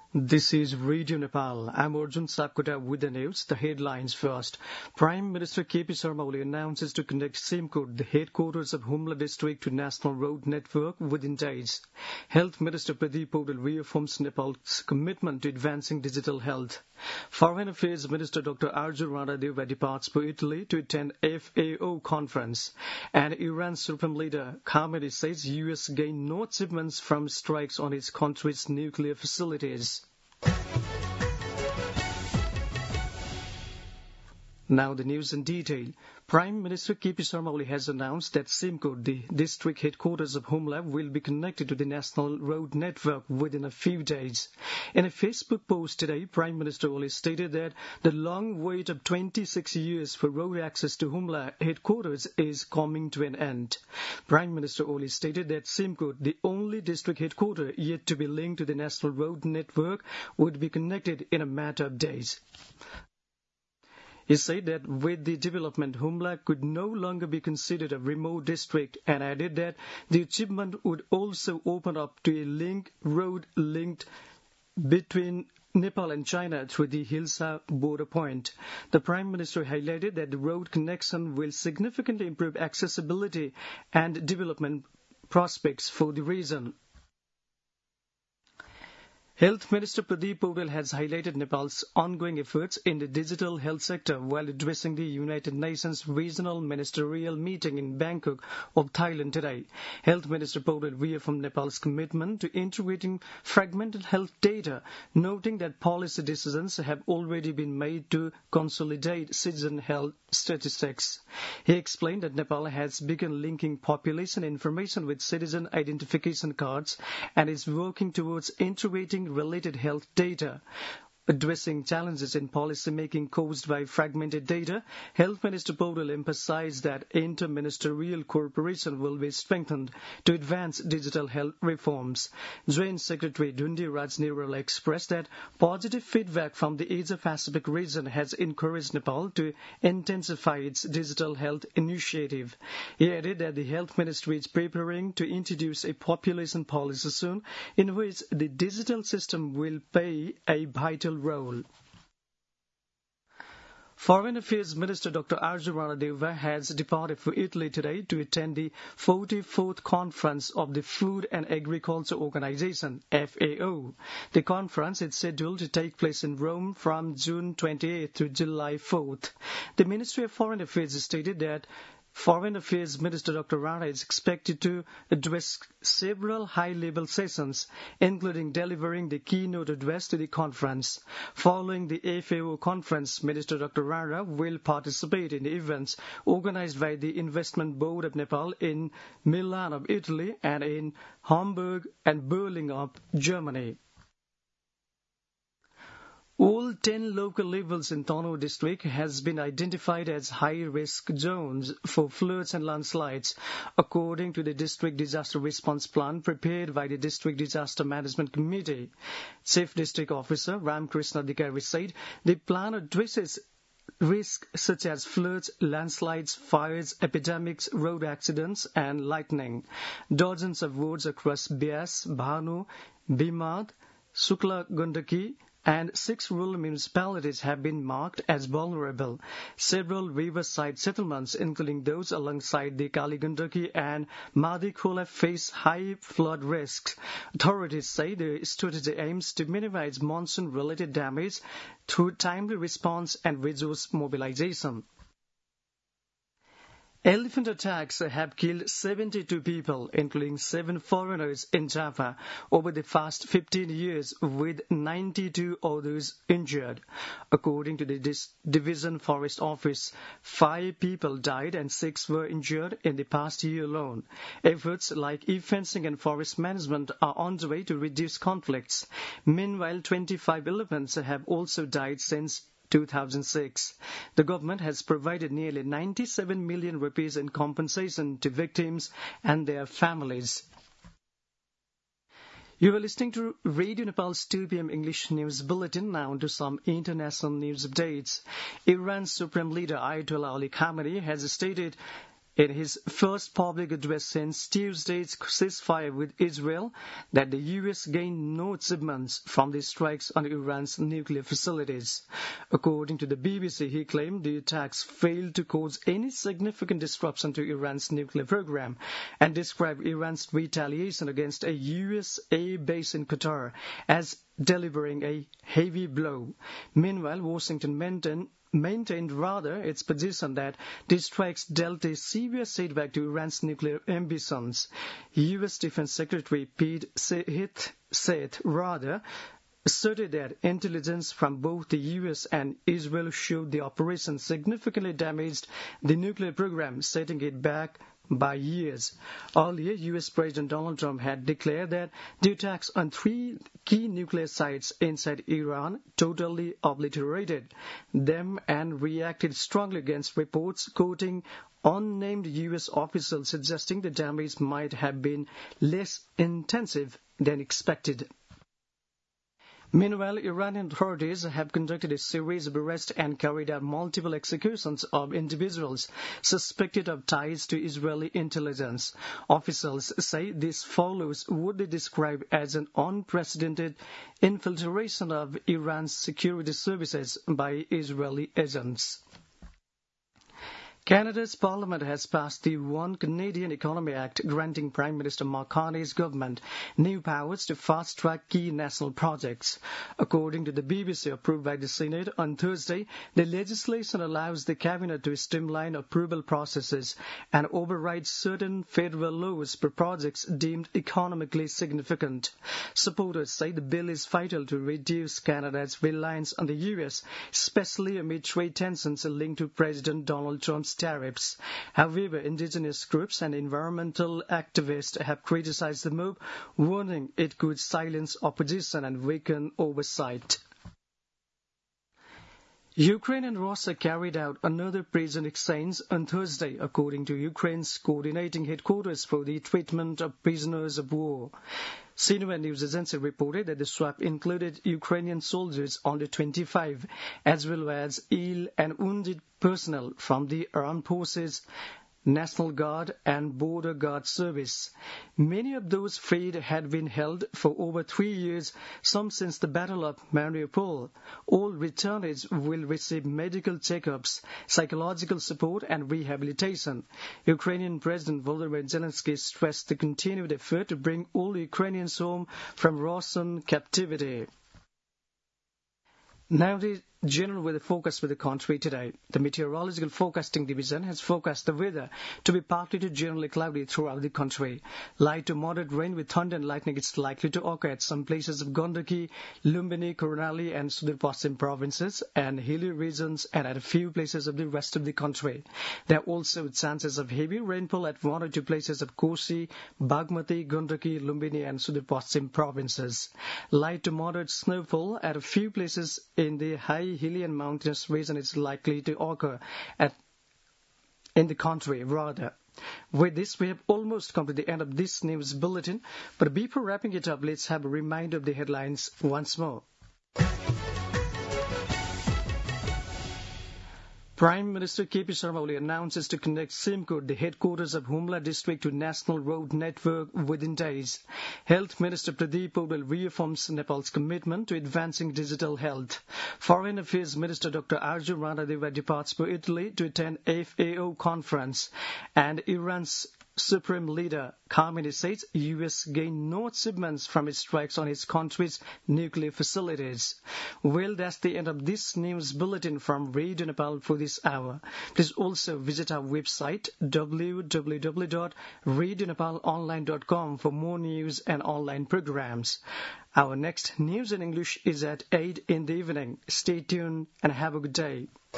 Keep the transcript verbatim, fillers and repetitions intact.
This is Radio Nepal. I'm Arjun Sapkota with the news. The headlines first. Prime Minister K P Sharma Oli announces to connect Simkot, the headquarters of Humla district, to National Road Network within days. Health Minister Pradeep Paudel reaffirms Nepal's commitment to advancing digital health. Foreign Affairs Minister Doctor Arjun Radadeva departs for Italy to attend F A O conference. And Iran's Supreme Leader Khamenei says U S gained no achievements from strikes on its country's nuclear facilities. Now the news in detail. Prime Minister K P Sharma Oli has announced that Simkot, the district headquarters of Humla, will be connected to the National Road Network within a few days. In a Facebook post today, Prime Minister Oli stated that the long wait of twenty-six years for road access to Humla headquarters is coming to an end. Prime Minister Oli stated that Simkot, the only district headquarters yet to be linked to the National Road Network, would be connected in a matter of days. He said that with the development, Humla could no longer be considered a remote district, and added that the achievement would also open up to a link road linked between Nepal and China through the Hilsa border point. The Prime Minister highlighted that the road connection will significantly improve accessibility and development prospects for the region. Health Minister Pradeep Paudel has highlighted Nepal's ongoing efforts in the digital health sector while addressing the United Nations Regional Ministerial Meeting in Bangkok of Thailand today. Health Minister Paudel reaffirmed Nepal's commitment to integrating fragmented health data, noting that policy decisions have already been made to consolidate citizen health statistics. He explained that Nepal has begun linking population information with citizen identification cards and is working towards integrating related health data. Addressing challenges in policy making caused by fragmented data, Health Minister Paudel emphasized that inter-ministerial cooperation will be strengthened to advance digital health reforms. Joint Secretary Dundi Raj Nirwal expressed that positive feedback from the Asia-Pacific region has encouraged Nepal to intensify its digital health initiative. He added that the Health Ministry is preparing to introduce a population policy soon in which the digital system will play a vital role. Foreign Affairs Minister Doctor Arjun Radadeva has departed for Italy today to attend the forty-fourth Conference of the Food and Agriculture Organization, F A O. The conference is scheduled to take place in Rome from June twenty-eighth to July fourth. The Ministry of Foreign Affairs stated that Foreign Affairs Minister Doctor Rana is expected to address several high-level sessions, including delivering the keynote address to the conference. Following the F A O conference, Minister Doctor Rana will participate in events organized by the Investment Board of Nepal in Milan of Italy and in Hamburg and Berlin of Germany. All ten local levels in Tanoh district has been identified as high-risk zones for floods and landslides, according to the district disaster response plan prepared by the District Disaster Management Committee. Chief District Officer Ramkrishna Adhikari said the plan addresses risks such as floods, landslides, fires, epidemics, road accidents, and lightning. Dozens of wards across Beas, Bhanu, Bimad, Sukla Gandaki, and six rural municipalities have been marked as vulnerable. Several riverside settlements, including those alongside the Kaligandaki and Madikhola, face high flood risks. Authorities say the strategy aims to minimize monsoon-related damage through timely response and resource mobilization. Elephant attacks have killed seventy-two people, including seven foreigners in Java, over the past fifteen years, with ninety-two others injured. According to the Dis- Division Forest Office, five people died and six were injured in the past year alone. Efforts like e-fencing and forest management are underway to reduce conflicts. Meanwhile, twenty-five elephants have also died since two thousand six. The government has provided nearly ninety-seven million rupees in compensation to victims and their families. You are listening to Radio Nepal's two p.m. English News Bulletin. Now to some international news updates. Iran's Supreme Leader Ayatollah Ali Khamenei has stated in his first public address since Tuesday's ceasefire with Israel that the U S gained no achievements from the strikes on Iran's nuclear facilities. According to the B B C, he claimed the attacks failed to cause any significant disruption to Iran's nuclear program and described Iran's retaliation against a U S air base in Qatar as delivering a heavy blow. Meanwhile, Washington maintained maintained rather its position that these strikes dealt a serious setback to Iran's nuclear ambitions. U S Defense Secretary Pete Hegseth said rather asserted that intelligence from both the U S and Israel showed the operation significantly damaged the nuclear program, setting it back by years. Earlier, U S President Donald Trump had declared that the attacks on three key nuclear sites inside Iran totally obliterated them and reacted strongly against reports quoting unnamed U S officials suggesting the damage might have been less intensive than expected. Meanwhile, Iranian authorities have conducted a series of arrests and carried out multiple executions of individuals suspected of ties to Israeli intelligence. Officials say this follows what they describe as an unprecedented infiltration of Iran's security services by Israeli agents. Canada's Parliament has passed the One Canadian Economy Act, granting Prime Minister Mark Carney's government new powers to fast-track key national projects. According to the B B C, approved by the Senate on Thursday, the legislation allows the Cabinet to streamline approval processes and override certain federal laws for projects deemed economically significant. Supporters say the bill is vital to reduce Canada's reliance on the U S, especially amid trade tensions linked to President Donald Trump's tariffs. However, indigenous groups and environmental activists have criticized the move, warning it could silence opposition and weaken oversight. Ukraine and Russia carried out another prison exchange on Thursday, according to Ukraine's coordinating headquarters for the treatment of prisoners of war. Sinova News Agency reported that the swap included Ukrainian soldiers under twenty-five, as well as ill and wounded personnel from the armed forces, National Guard and Border Guard Service. Many of those freed had been held for over three years, some since the Battle of Mariupol. All returnees will receive medical checkups, psychological support and rehabilitation. Ukrainian President Volodymyr Zelensky stressed the continued effort to bring all Ukrainians home from Russian captivity. Now the general weather forecast for the country today. The Meteorological Forecasting Division has forecast the weather to be partly to generally cloudy throughout the country. Light to moderate rain with thunder and lightning is likely to occur at some places of Gandaki, Lumbini, Karnali and Sudur Paschim provinces and hilly regions and at a few places of the rest of the country. There are also chances of heavy rainfall at one or two places of Kosi, Bagmati, Gandaki, Lumbini and Sudur Paschim provinces. Light to moderate snowfall at a few places in the high hilly and mountainous region is likely to occur at in the country rather. With this, we have almost come to the end of this news bulletin, but before wrapping it up, let's have a reminder of the headlines once more. Prime Minister K P Sharma Oli announces to connect Simcoe, the headquarters of Humla district, to National Road Network within days. Health Minister Pradeep Paudel reaffirms Nepal's commitment to advancing digital health. Foreign Affairs Minister Doctor Arjun Ranadeva departs for Italy to attend F A O conference. And Iran's Supreme Leader Khamenei says U S gained no achievements from its strikes on its country's nuclear facilities. Well, that's the end of this news bulletin from Radio Nepal for this hour. Please also visit our website w w w dot radio nepal online dot com for more news and online programs. Our next news in English is at eight in the evening. Stay tuned and have a good day.